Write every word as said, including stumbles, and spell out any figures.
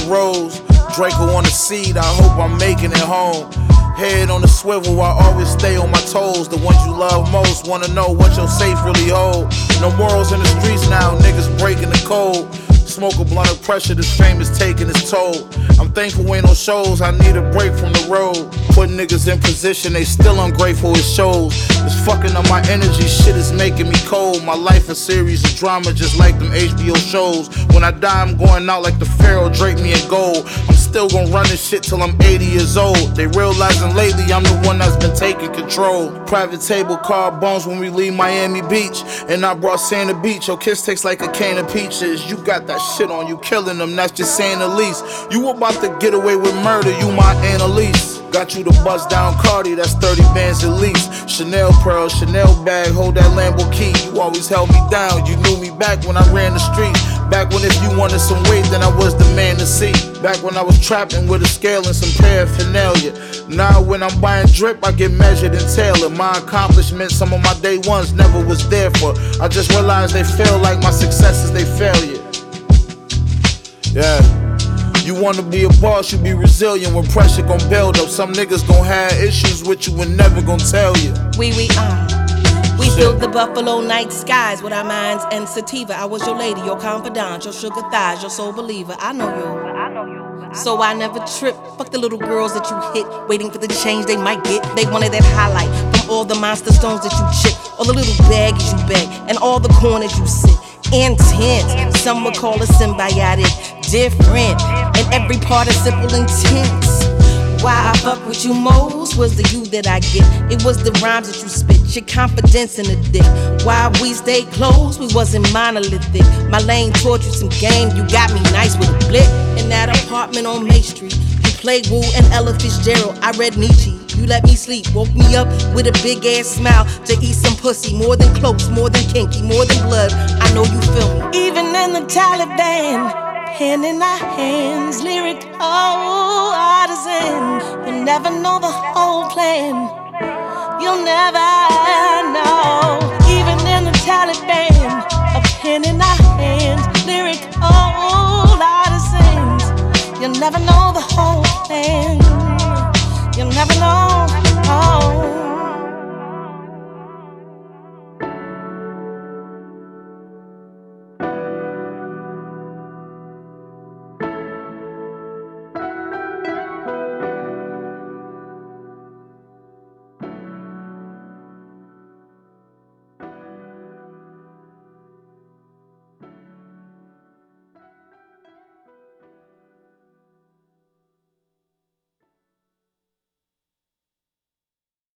rose. Draco on the seed, I hope I'm making it home. Head on the swivel, I always stay on my toes. The ones you love most wanna know what your safe really hold. No morals in the streets now, niggas breaking the code. Smoke a blunt of pressure, this fame is taking its toll. I'm thankful ain't no shows, I need a break from the road. Put niggas in position, they still ungrateful, it shows. It's fucking up my energy, shit is making me cold. My life a series of drama just like them H B O shows. When I die I'm going out like the Pharaoh, drape me in gold. I'm still gonna run this shit till I'm eighty years old. They realizing lately I'm the one that's been taking control. Private table, car bones when we leave Miami Beach. And I brought Santa Beach, your kiss tastes like a can of peaches. You got that shit on you, killing them, that's just saying the least. You about to get away with murder, you my Annalise. Got you to bust down Cardi, that's thirty bands at least. Chanel pearl, Chanel bag, hold that Lambo key. You always held me down, you knew me back when I ran the street. Back when if you wanted some weight, then I was the man to see. Back when I was trapping with a scale and some paraphernalia. Now when I'm buying drip, I get measured and tailored. My accomplishments, some of my day ones never was there for. I just realized they feel like my successes, they failure. Yeah. You wanna be a boss, you be resilient when pressure gon' build up. Some niggas gon' have issues with you and never gon' tell you. We, we, uh. We filled the buffalo night skies with our minds and sativa. I was your lady, your confidant, your sugar thighs, your soul believer. I know you. So I never trip. Fuck the little girls that you hit, waiting for the change they might get. They wanted that highlight from all the monster stones that you chick, all the little baggies you beg, and all the corners you sit. Intense, some would call it symbiotic. Different, and every participle intense. Why I fuck with you most was the you that I get. It was the rhymes that you spit, your confidence in the dick. Why we stayed close, we wasn't monolithic. My lane taught you some game, you got me nice with a blick. In that apartment on May Street, you played Wu and Ella Fitzgerald, I read Nietzsche. You let me sleep, woke me up with a big ass smile to eat some pussy. More than close, more than kinky, more than blood, I know you feel me. Even in the Taliban, hand in our hands, lyric, oh, artisan. You'll never know the whole plan. You'll never know. Even in the Taliban, a pen in our hands, lyric, oh, artisans. You'll never know the whole plan.